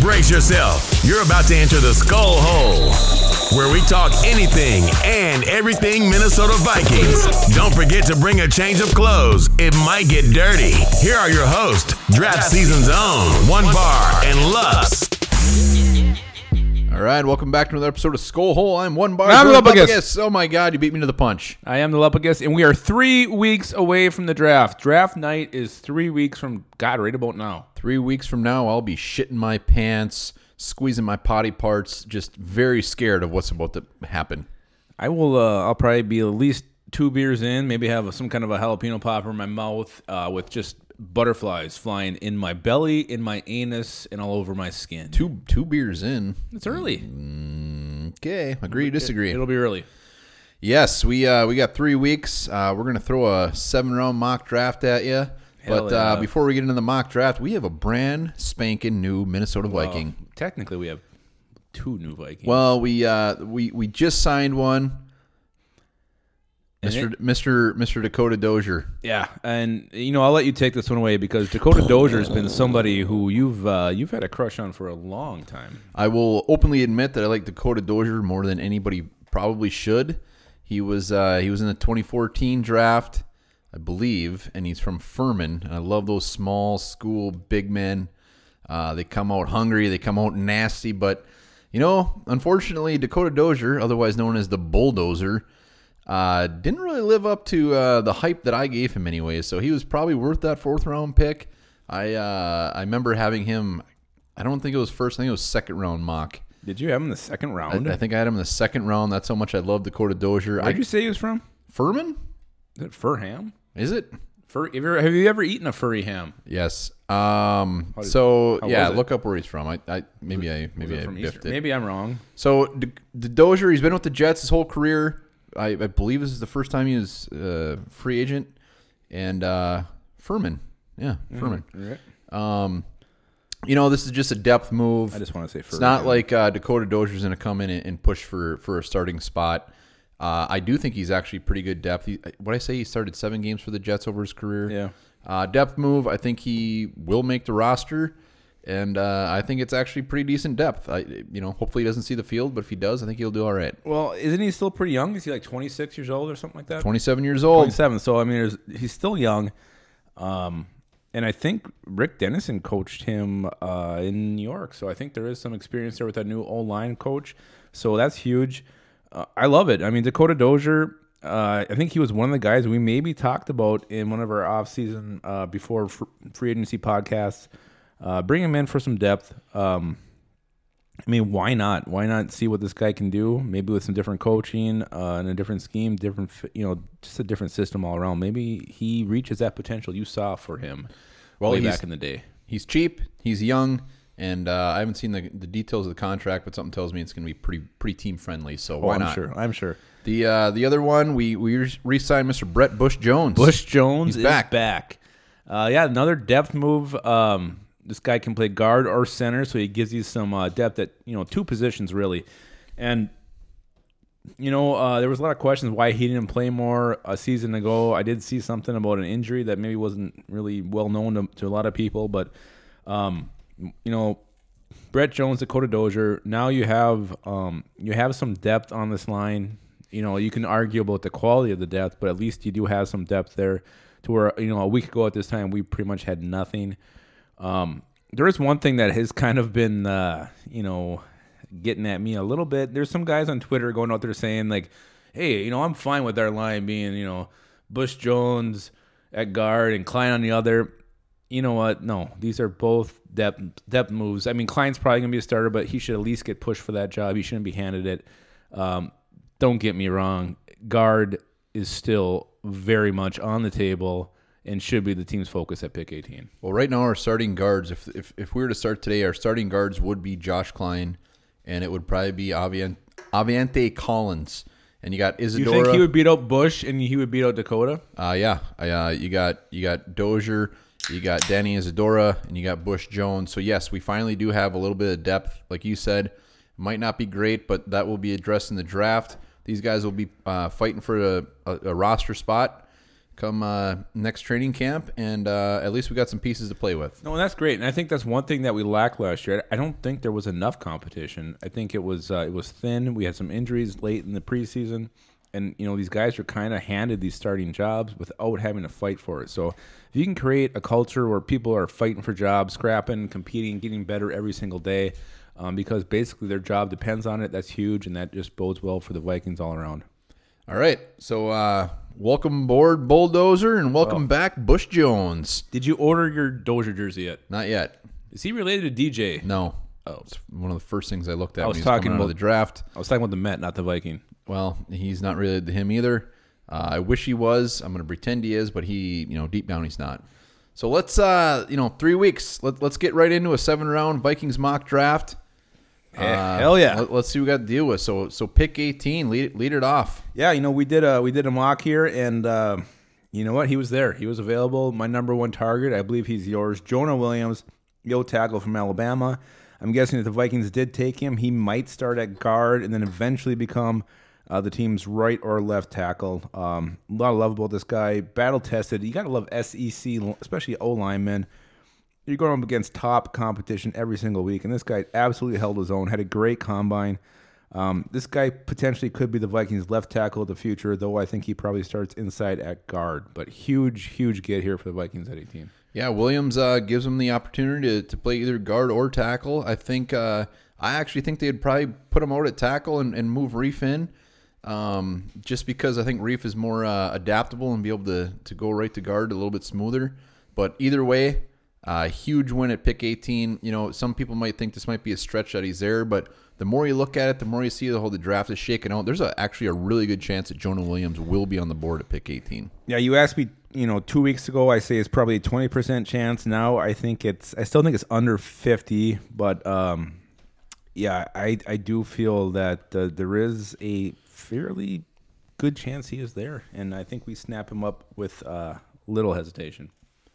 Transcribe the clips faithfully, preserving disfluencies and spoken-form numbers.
Brace yourself. You're about to enter the Skull Hole, where we talk anything and everything Minnesota Vikings. Don't forget to bring a change of clothes. It might get dirty. Here are your hosts, Draft Season's own One Bar and Lux. All right, welcome back to another episode of Skull Hole. I'm One Bar. I'm Lupagus. Oh my God, you beat me to the punch. I am the Lupagus, and we are three weeks away from the draft. Draft night is three weeks from, God, right about now. Three weeks from now, I'll be shitting my pants, squeezing my potty parts, just very scared of what's about to happen. I will. Uh, I'll probably be at least two beers in, maybe have some kind of a jalapeno popper in my mouth uh, with just butterflies flying in my belly, in my anus, and all over my skin. Two two beers in. It's early. Mm, okay, agree, disagree. It, it'll be early. Yes, we uh, we got three weeks. Uh, we're gonna throw a seven round mock draft at you. Hell But yeah. uh, before we get into the mock draft, we have a brand spanking new Minnesota Viking. Well, technically, we have two new Vikings. Well, we uh, we we just signed one. And Mister it- Mister Mister Dakota Dozier. Yeah, and you know I'll let you take this one away because Dakota Dozier has been somebody who you've uh, you've had a crush on for a long time. I will openly admit that I like Dakota Dozier more than anybody probably should. He was uh, he was in the twenty fourteen draft, I believe, and he's from Furman. And I love those small school big men. Uh, they come out hungry, they come out nasty, but you know, unfortunately, Dakota Dozier, otherwise known as the Bulldozer, uh, didn't really live up to uh, the hype that I gave him, anyways. So he was probably worth that fourth round pick. I uh, I remember having him. I don't think it was first. I think it was second round mock. Did you have him in the second round? I, I think I had him in the second round. That's how much I love Dakota Dozier. Where did you say he was from? Furman? Is it Furham? Is it? Fur, have, you ever, have you ever eaten a furry ham? Yes. Um. How did- so how yeah, was it? look up where he's from. I, I maybe I Was maybe it I from biffed Eastern? it. Maybe I'm wrong. So D- D- Dozier, he's been with the Jets his whole career. I, I believe this is the first time he was uh, free agent. And uh, Furman, yeah, Furman. Right. Um, you know, this is just a depth move. I just want to say furry. It's not ham. like uh, Dakota Dozier's going to come in and, and push for, for a starting spot. Uh, I do think he's actually pretty good depth. He, what I say, he started seven games for the Jets over his career. Yeah. Uh, depth move, I think he will make the roster, and uh, I think it's actually pretty decent depth. I, you know, hopefully he doesn't see the field, but if he does, I think he'll do all right. Well, isn't he still pretty young? Is he like twenty-six years old or something like that? twenty-seven years old. twenty-seven. So I mean, there's, he's still young. Um, and I think Rick Dennison coached him uh, in New York, so I think there is some experience there with that new O-line coach. So that's huge. Uh, I love it. I mean, Dakota Dozier. Uh, I think he was one of the guys we maybe talked about in one of our off-season uh, before fr- free agency podcasts. Uh, bring him in for some depth. Um, I mean, why not? Why not see what this guy can do? Maybe with some different coaching uh, and a different scheme, different, fi- you know, just a different system all around. Maybe he reaches that potential you saw for him Well, way he's- back in the day. He's cheap. He's young. And uh, I haven't seen the, the details of the contract, but something tells me it's going to be pretty pretty team friendly. So why oh, I'm not? sure. I'm sure. The uh, the other one, we we re-signed Mister Brett Bush Jones. Bush Jones He's is back. back. Uh, yeah, another depth move. Um, this guy can play guard or center, so he gives you some uh, depth at you know two positions really. And you know uh, there was a lot of questions why he didn't play more a season ago. I did see something about an injury that maybe wasn't really well known to, to a lot of people, but um, you know. Brett Jones, Dakota Dozier. Now you have um, you have some depth on this line. You know, you can argue about the quality of the depth, but at least you do have some depth there. To where you know a week ago at this time we pretty much had nothing. Um, there is one thing that has kind of been uh, you know getting at me a little bit. There's some guys on Twitter going out there saying like, "Hey, you know, I'm fine with our line being you know Bush Jones at guard and Klein on the other." You know what? No, these are both depth depth moves. I mean, Klein's probably going to be a starter, but he should at least get pushed for that job. He shouldn't be handed it. Um, don't get me wrong. Guard is still very much on the table and should be the team's focus at pick eighteen. Well, right now our starting guards, if if, if we were to start today, our starting guards would be Josh Klein, and it would probably be Avian, Aviante Collins. And you got Isadora. You think he would beat out Bush and he would beat out Dakota? Uh, yeah. Uh, you got you got Dozier, you got Danny Isadora, and you got Bush Jones. So, yes, we finally do have a little bit of depth. Like you said, might not be great, but that will be addressed in the draft. These guys will be uh, fighting for a, a, a roster spot. come uh, next training camp, and uh, at least we got some pieces to play with. No, and that's great, and I think that's one thing that we lacked last year. I don't think there was enough competition. I think it was uh, it was thin. We had some injuries late in the preseason, and you know these guys are kind of handed these starting jobs without having to fight for it. So if you can create a culture where people are fighting for jobs, scrapping, competing, getting better every single day, um, because basically their job depends on it, that's huge, and that just bodes well for the Vikings all around. All right, so uh, welcome aboard, Bulldozer, and welcome Oh. back, Bush Jones. Did you order your Dozier jersey yet? Not yet. Is he related to D J? No. Oh. It's one of the first things I looked at I when was he was talking coming out of about- the draft. I was talking about the Met, not the Viking. Well, he's not related to him either. Uh, I wish he was. I'm going to pretend he is, but he, you know, deep down he's not. So let's, uh, you know, three weeks. Let, let's get right into a seven-round Vikings mock draft. Yeah, hell yeah. Let, us see what we got to deal with. So, so pick eighteen. Lead, lead it off. Yeah, you know, we did a we did a mock here, and uh, you know what? He was there. He was available. My number one target, I believe he's yours. Jonah Williams, yo tackle from Alabama. I'm guessing if the Vikings did take him, he might start at guard and then eventually become uh, the team's right or left tackle. Um, a lot of love about this guy. Battle tested. You got to love S E C, especially O linemen. You're going up against top competition every single week, and this guy absolutely held his own, had a great combine. Um, this guy potentially could be the Vikings' left tackle of the future, though I think he probably starts inside at guard. But huge, huge get here for the Vikings at eighteen. Yeah, Williams uh, gives him the opportunity to, to play either guard or tackle. I think uh, I actually think they'd probably put him out at tackle and, and move Reef in, um, just because I think Reef is more uh, adaptable and be able to to go right to guard a little bit smoother. But either way, uh, huge win at pick eighteen. You know, some people might think this might be a stretch that he's there, but the more you look at it, the more you see the whole the draft is shaking out. There's a, actually a really good chance that Jonah Williams will be on the board at pick eighteen. Yeah, you asked me, you know, two weeks ago, I say it's probably a twenty percent chance. Now I think it's, I still think it's under fifty, but um, yeah, I I do feel that uh, there is a fairly good chance he is there, and I think we snap him up with uh, little hesitation.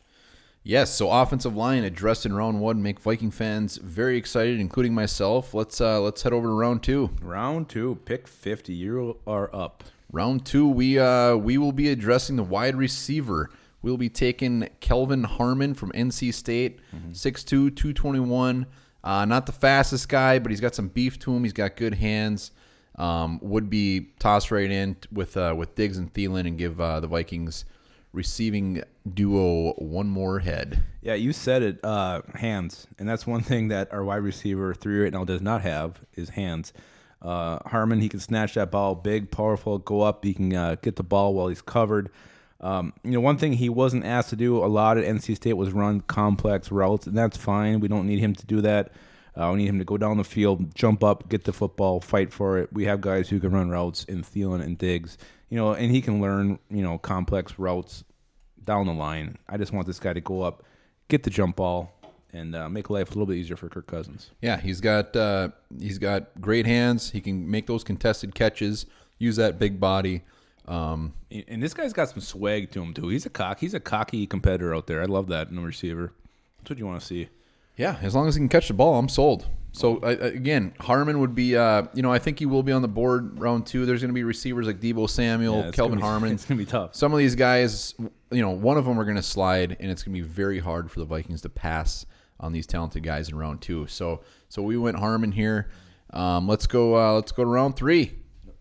Yes, so offensive line addressed in round one make Viking fans very excited, including myself. Let's uh, let's head over to round two. Round two, pick fifty. You are up. Round two, we uh, we will be addressing the wide receiver. We'll be taking Kelvin Harmon from N C State, Mm-hmm. six two, two twenty-one. Uh, not the fastest guy, but he's got some beef to him. He's got good hands. Um, would be tossed right in with uh, with Diggs and Thielen and give uh, the Vikings receiving duo one more head. Yeah, you said it, uh, hands. And that's one thing that our wide receiver three right now does not have is hands. Uh, Harmon, he can snatch that ball, big, powerful, go up. He can uh, get the ball while he's covered. Um, you know, one thing he wasn't asked to do a lot at N C State was run complex routes, and that's fine. We don't need him to do that. Uh, we need him to go down the field, jump up, get the football, fight for it. We have guys who can run routes in Thielen and Diggs, you know, and he can learn, you know, complex routes down the line. I just want this guy to go up, get the jump ball, and uh, make life a little bit easier for Kirk Cousins. Yeah, he's got uh, he's got great hands. He can make those contested catches, use that big body. Um, And this guy's got some swag to him too. He's a cock. He's a cocky competitor out there. I love that in a receiver. That's what you want to see. yeah, as long as he can catch the ball, I'm sold. So I, I- again, Harmon would be, uh, you know, I think he will be on the board round two. There's going to be receivers like Deebo Samuel, Yeah, it's Kelvin gonna be- Harmon. It's gonna be tough. Some of these guys, you know, one of them are going to slide, and it's going to be very hard for the Vikings to pass on these talented guys in round two. So, so we went Harmon here. Um, let's go. Uh, let's go to round three.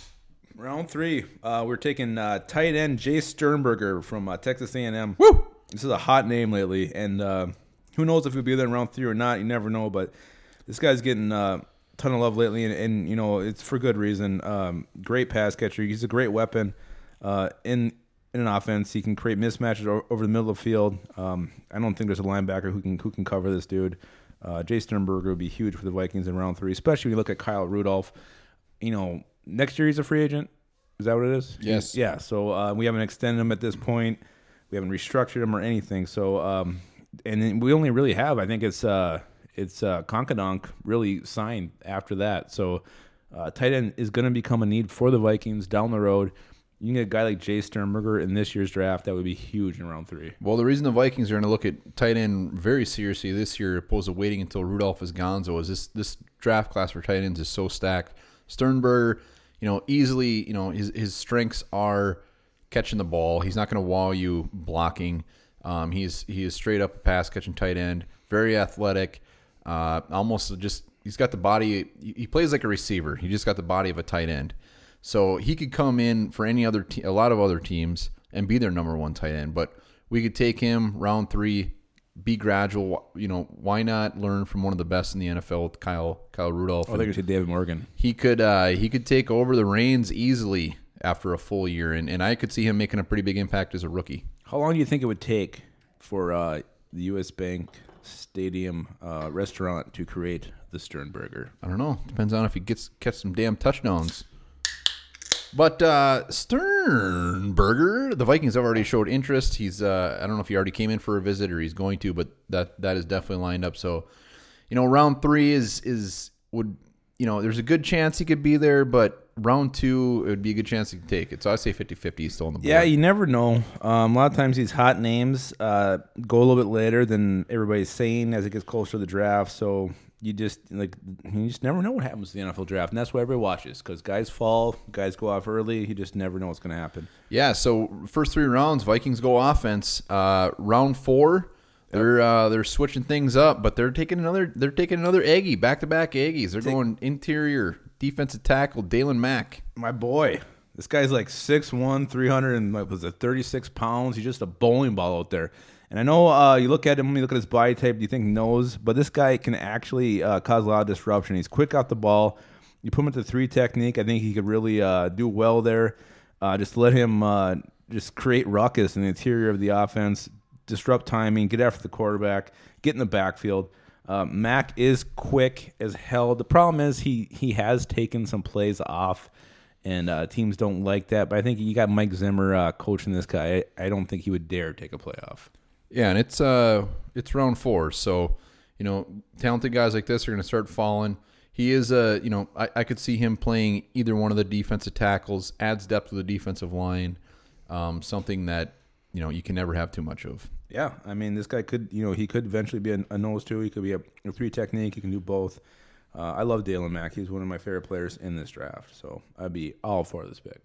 Round three, uh, we're taking uh, tight end Jay Sternberger from uh, Texas A and M. Woo! This is a hot name lately, and uh, who knows if he'll be there in round three or not. You never know, but this guy's getting a uh, ton of love lately, and, and you know it's for good reason. Um, great pass catcher. He's a great weapon uh, in in an offense. He can create mismatches o- over the middle of the field. Um, I don't think there's a linebacker who can who can cover this dude. Uh, Jay Sternberger would be huge for the Vikings in round three, especially when you look at Kyle Rudolph. You know, next year he's a free agent. Is that what it is? Yes. Yeah. So uh, we haven't extended him at this point. We haven't restructured him or anything. So um, and then we only really have, I think it's uh, it's uh, Konkadonk really signed after that. So uh, tight end is going to become a need for the Vikings down the road. You can get a guy like Jay Sternberger in this year's draft. That would be huge in round three. Well, the reason the Vikings are going to look at tight end very seriously this year, opposed to waiting until Rudolph is gone, so is this this draft class for tight ends is so stacked. Sternberger, you know, easily, you know, his his strengths are catching the ball. He's not going to wow you blocking. Um, he's he is straight up a pass catching tight end. Very athletic. Uh, almost just he's got the body. He plays like a receiver. He just got the body of a tight end. So he could come in for any other te- a lot of other teams and be their number one tight end. But we could take him round three, be gradual. You know, why not learn from one of the best in the N F L, Kyle Kyle Rudolph? Oh, I think you said David Morgan. He could uh, he could take over the reins easily after a full year, and, and I could see him making a pretty big impact as a rookie. How long do you think it would take for uh, the U S Bank Stadium uh, restaurant to create the Sternberger? I don't know. Depends on if he gets catch some damn touchdowns. But uh, Sternberger, the Vikings have already showed interest. He's uh, I don't know if he already came in for a visit or he's going to, but that that is definitely lined up. So, you know, round three is is would you know there's a good chance he could be there, but round two it would be a good chance he could take it. So I say fifty-fifty. He's still on the board. Yeah, you never know. Um, a lot of times these hot names uh, go a little bit later than everybody's saying as it gets closer to the draft. So you just like you just never know what happens to the N F L draft, and that's why everybody watches because guys fall, guys go off early. You just never know what's going to happen. Yeah. So first three rounds, Vikings go offense. Uh, round four, they're uh, they're switching things up, but they're taking another they're taking another Aggie, back to back Aggies. They're Take, going interior defensive tackle Dalen Mack. My boy, this guy's like six one, three hundred, and what was it, thirty-six pounds. He's just a bowling ball out there. And I know uh, you look at him, you look at his body type, you think nose, but this guy can actually uh, cause a lot of disruption. He's quick out the ball. You put him into three technique, I think he could really uh, do well there. Uh, just let him uh, just create ruckus in the interior of the offense, disrupt timing, get after the quarterback, get in the backfield. Uh, Mack is quick as hell. The problem is he he has taken some plays off, and uh, teams don't like that. But I think you got Mike Zimmer uh, coaching this guy. I, I don't think he would dare take a play off. Yeah, and it's uh it's round four, so you know talented guys like this are going to start falling. He is a uh, you know I, I could see him playing either one of the defensive tackles, adds depth to the defensive line, um, something that you know you can never have too much of. Yeah, I mean this guy could you know he could eventually be a, a nose two. He could be a, a three technique. He can do both. Uh, I love Dalen Mack. He's one of my favorite players in this draft, so I'd be all for this pick.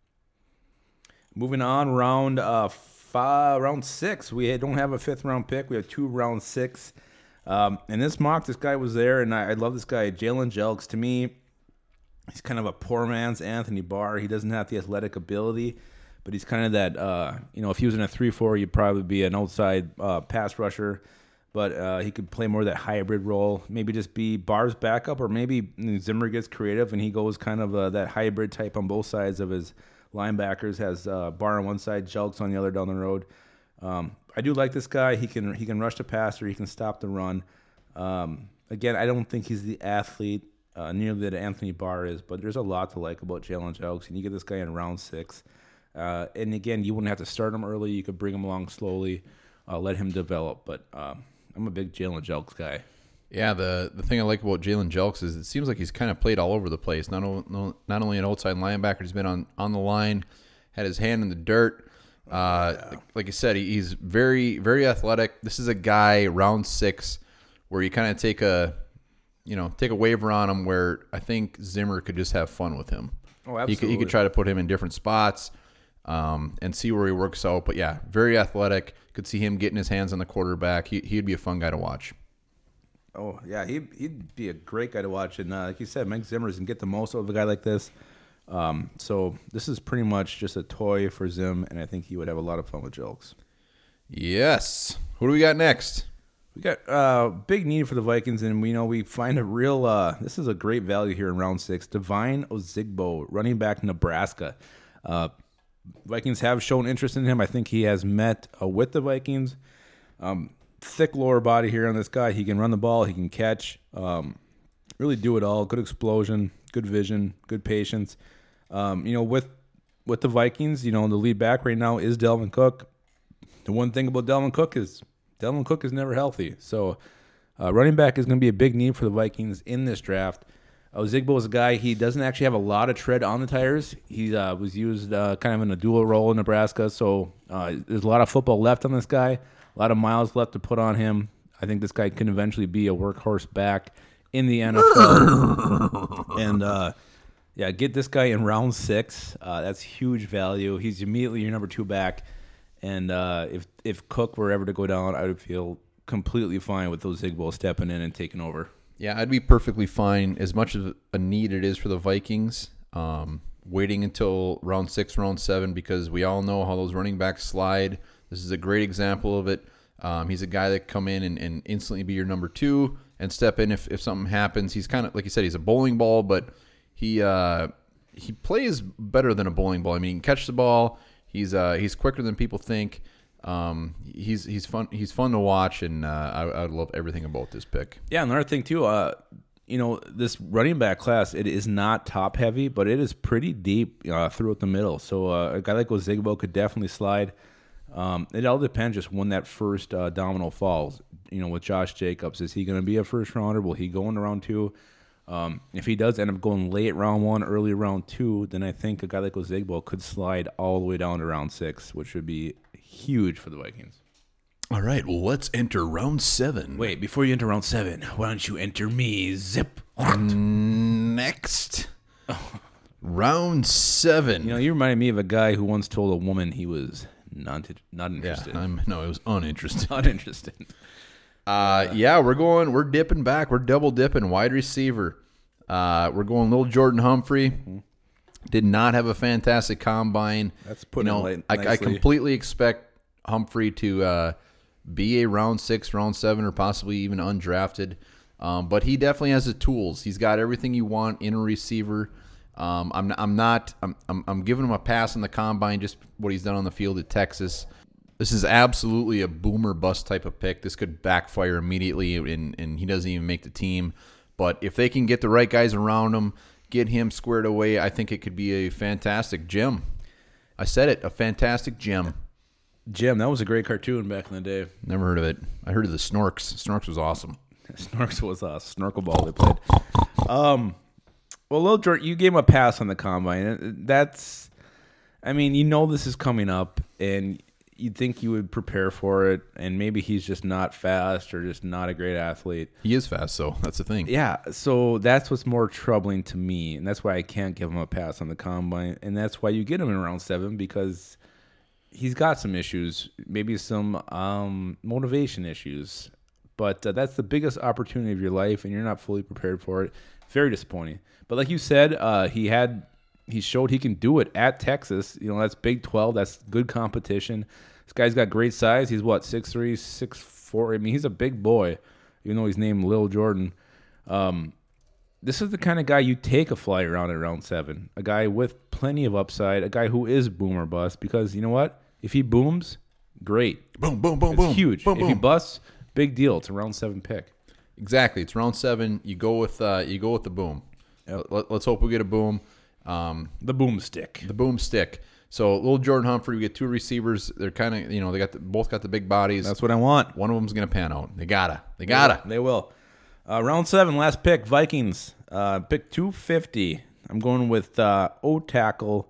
Moving on, round uh. Uh, round six, we don't have a fifth round pick. We have two round six. Um, and this mock, this guy was there, and I, I love this guy, Jalen Jelks. To me, he's kind of a poor man's Anthony Barr. He doesn't have the athletic ability, but he's kind of that, uh, you know, if he was in a three four, he'd probably be an outside uh, pass rusher. But uh, he could play more of that hybrid role, maybe just be Barr's backup, or maybe Zimmer gets creative and he goes kind of uh, that hybrid type on both sides of his linebackers, has uh, Barr on one side, Jelks on the other down the road. Um, I do like this guy. He can he can rush the passer. He can stop the run. Um, again, I don't think he's the athlete uh, nearly that Anthony Barr is, but there's a lot to like about Jalen Jelks. And you get this guy in round six. Uh, and again, you wouldn't have to start him early. You could bring him along slowly, uh, let him develop. But uh, I'm a big Jalen Jelks guy. Yeah, the the thing I like about Jalen Jelks is it seems like he's kind of played all over the place. Not, o- not only an outside linebacker, he's been on, on the line, had his hand in the dirt. Uh, yeah. like, like I said, he, he's very, very athletic. This is a guy, round six, where you kind of take a, you know, take a waiver on him where I think Zimmer could just have fun with him. Oh, absolutely. He could, he could try to put him in different spots um, and see where he works out. But, yeah, very athletic. Could see him getting his hands on the quarterback. He, he'd be a fun guy to watch. Oh, yeah, he'd, he'd be a great guy to watch. And uh, like you said, Mike Zimmer's can get the most out of a guy like this. Um, so this is pretty much just a toy for Zim, and I think he would have a lot of fun with Jelks. Yes. Who do we got next? We got uh, big need for the Vikings, and we know we find a real uh, – this is a great value here in round six. Devine Ozigbo, running back Nebraska. Uh, Vikings have shown interest in him. I think he has met uh, with the Vikings. Um Thick lower body here on this guy. He can run the ball. He can catch. Um, really do it all. Good explosion. Good vision. Good patience. Um, you know, with with the Vikings, you know, the lead back right now is Delvin Cook. The one thing about Delvin Cook is Delvin Cook is never healthy. So uh, running back is going to be a big need for the Vikings in this draft. Ozigbo is a guy, he doesn't actually have a lot of tread on the tires. He uh, was used uh, kind of in a dual role in Nebraska. So uh, there's a lot of football left on this guy. A lot of miles left to put on him. I think this guy can eventually be a workhorse back in the N F L. and, uh, Yeah, get this guy in round six. Uh, that's huge value. He's immediately your number two back. And uh, if if Cook were ever to go down, I would feel completely fine with those Zigbo stepping in and taking over. Yeah, I'd be perfectly fine. As much of a need it is for the Vikings, um, waiting until round six, round seven, because we all know how those running backs slide. This is a great example of it. Um, he's a guy that come in and, and instantly be your number two and step in if, if something happens. He's kind of, like you said, he's a bowling ball, but he uh, he plays better than a bowling ball. I mean, he can catch the ball. He's uh, he's quicker than people think. Um, he's he's fun he's fun to watch, and uh, I, I love everything about this pick. Yeah, another thing too, uh, you know, this running back class, it is not top heavy, but it is pretty deep uh, throughout the middle. So uh, a guy like Ozigbo could definitely slide. Um, it all depends just when that first uh, domino falls. You know, with Josh Jacobs, is he going to be a first rounder? Will he go into round two? Um, if he does end up going late round one, early round two, then I think a guy like Ozigbo could slide all the way down to round six, which would be huge for the Vikings. All right, well, let's enter round seven. Wait, before you enter round seven, why don't you enter me? Zip. Next. Round seven. You know, you reminded me of a guy who once told a woman he was not not interested. Yeah, I'm, no, it was uninterested. Not interested. Uh, yeah, we're going. We're dipping back. We're double dipping. Wide receiver. Uh, we're going little Jordan Humphrey. Mm-hmm. Did not have a fantastic combine. That's putting you know, it I, nicely. I completely expect Humphrey to uh, be a round six, round seven, or possibly even undrafted. Um, but he definitely has the tools. He's got everything you want in a receiver. Um, I'm, I'm not. I'm, I'm, I'm giving him a pass on the combine. Just what he's done on the field at Texas. This is absolutely a boomer bust type of pick. This could backfire immediately, and, and he doesn't even make the team. But if they can get the right guys around him, get him squared away, I think it could be a fantastic gem. I said it, a fantastic gem. Jim, that was a great cartoon back in the day. Never heard of it. I heard of the Snorks. Snorks was awesome. Snorks was a snorkel ball they played. Um, well, Lil Jordan, you gave him a pass on the combine. That's, I mean, you know this is coming up, and you'd think you would prepare for it, and maybe he's just not fast or just not a great athlete. He is fast, though. That's the thing. Yeah, so that's what's more troubling to me, and that's why I can't give him a pass on the combine, and that's why you get him in round seven, because he's got some issues, maybe some um, motivation issues, but uh, that's the biggest opportunity of your life, and you're not fully prepared for it. Very disappointing. But like you said, uh, he had he showed he can do it at Texas. You know, that's Big twelve. That's good competition. This guy's got great size. He's what, six three, six four. I mean, he's a big boy, even though he's named Lil Jordan. Um, this is the kind of guy you take a flyer around at round seven. A guy with plenty of upside. A guy who is boom or bust. Because you know what? If he booms, great. Boom, boom, boom, it's boom. huge. Boom, if boom. he busts, big deal. It's a round seven pick. Exactly. It's round seven. You go with uh, you go with the boom. Yep. Let, let's hope we get a boom. Um, The boomstick. the boom stick. So little Jordan Humphrey, we get two receivers. They're kind of, you know, they got the, both got the big bodies. That's what I want. One of them's gonna pan out. They gotta. They gotta. They will. Uh, round seven, last pick, Vikings. Uh, pick two fifty. I'm going with uh, O-tackle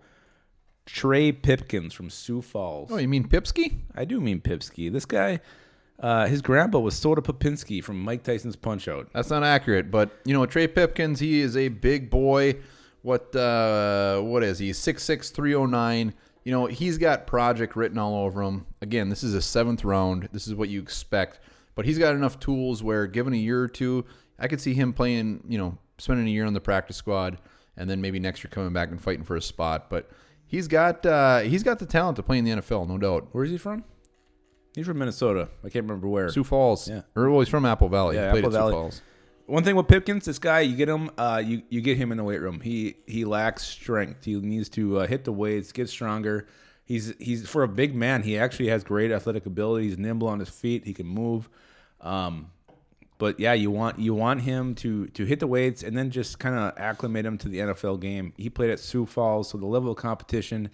Trey Pipkins from Sioux Falls. Oh, you mean Pipsky? I do mean Pipsky. This guy, uh, his grandpa was Soda Popinski from Mike Tyson's Punch-Out. That's not accurate, but you know Trey Pipkins. He is a big boy. What uh, what is he? six six, three oh nine. You know, he's got project written all over him. Again, this is a seventh round. This is what you expect. But he's got enough tools where, given a year or two, I could see him playing, you know, spending a year on the practice squad, and then maybe next year coming back and fighting for a spot. But he's got uh, he's got the talent to play in the N F L, no doubt. Where is he from? He's from Minnesota. I can't remember where. Sioux Falls. Yeah. Or, well, he's from Apple Valley. Yeah, he played Apple at Valley. Sioux Falls. One thing with Pipkins, this guy, you get him, uh, you you get him in the weight room. He he lacks strength. He needs to uh, hit the weights, get stronger. He's he's for a big man. He actually has great athletic ability. He's nimble on his feet. He can move. Um, but yeah, you want you want him to to hit the weights and then just kind of acclimate him to the N F L game. He played at Sioux Falls, so the level of competition,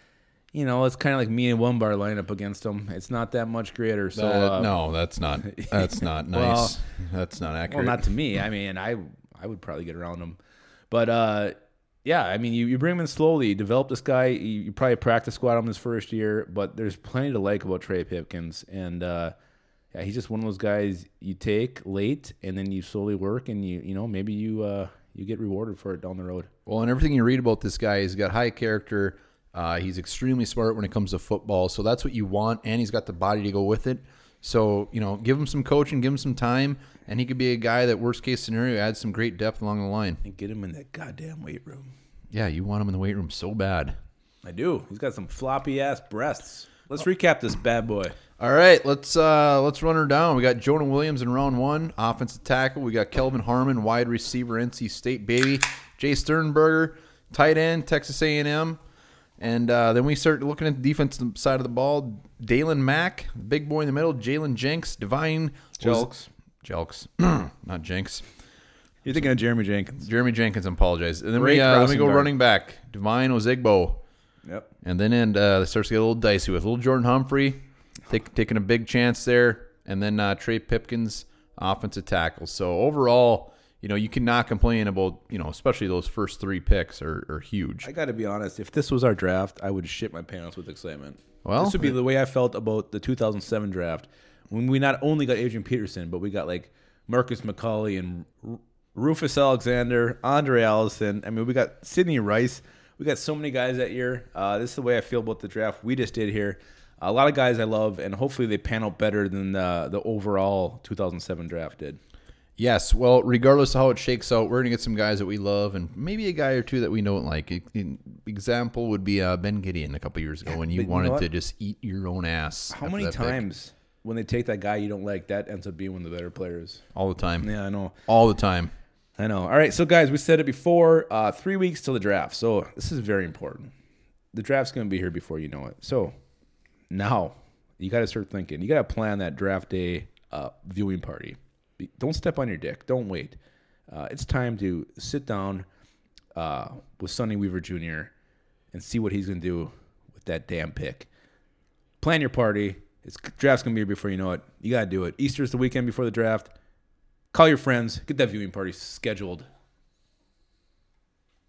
you know, it's kind of like me and one bar line up against him. It's not that much greater. So That- uh, no, that's not. That's not nice. Well, that's not well, accurate. not to me. I mean, I I would probably get around him, but uh, yeah. I mean, you, you bring him in slowly. You develop this guy. You, you probably practice squad him his first year, but there's plenty to like about Trey Pipkins, and uh, yeah, he's just one of those guys you take late, and then you slowly work, and you you know maybe you uh, you get rewarded for it down the road. Well, and everything you read about this guy, he's got high character. Uh, he's extremely smart when it comes to football. So that's what you want, and he's got the body to go with it. So, you know, give him some coaching, give him some time, and he could be a guy that, worst case scenario, adds some great depth along the line. And get him in that goddamn weight room. Yeah, you want him in the weight room so bad. I do. He's got some floppy-ass breasts. Let's recap this bad boy. All right, let's uh, let's run her down. We got Jonah Williams in round one, offensive tackle. We got Kelvin Harmon, wide receiver, N C State baby. Jay Sternberger, tight end, Texas A and M. And uh, then we start looking at the defensive side of the ball. Dalen Mack, big boy in the middle. Jalen Jenks, Divine Jelks. Jelks, not Jenks. You're thinking of Jeremy Jenkins. Jeremy Jenkins, I apologize. And then Ray we uh, let me go Krausenberg. running back. Divine Ozigbo. Yep. And then and, uh, it starts to get a little dicey with little Jordan Humphrey take, taking a big chance there. And then uh, Trey Pipkins, offensive tackle. So overall, you know, you cannot complain about, you know, especially those first three picks are, are huge. I got to be honest. If this was our draft, I would shit my pants with excitement. Well, this would be the way I felt about the two thousand seven draft when we not only got Adrian Peterson, but we got like Marcus McCauley and R- Rufus Alexander, Andre Allison. I mean, we got Sidney Rice. We got so many guys that year. Uh, this is the way I feel about the draft we just did here. A lot of guys I love, and hopefully they pan out better than the, the overall two thousand seven draft did. Yes, well, regardless of how it shakes out, we're going to get some guys that we love and maybe a guy or two that we don't like. An example would be uh, Ben Gideon a couple years ago when you But you wanted know what? to just eat your own ass. How after many that pick. times when they take that guy you don't like, that ends up being one of the better players? All the time. Yeah, I know. All the time. I know. All right, so guys, we said it before, uh, three weeks till the draft. So this is very important. The draft's going to be here before you know it. So now you got to start thinking. You got to plan that draft day uh, viewing party. Be- Don't step on your dick. Don't wait. Uh, it's time to sit down uh, with Sonny Weaver Junior and see what he's going to do with that damn pick. Plan your party. It's draft's going to be here before you know it. You got to do it. Easter's the weekend before the draft. Call your friends. Get that viewing party scheduled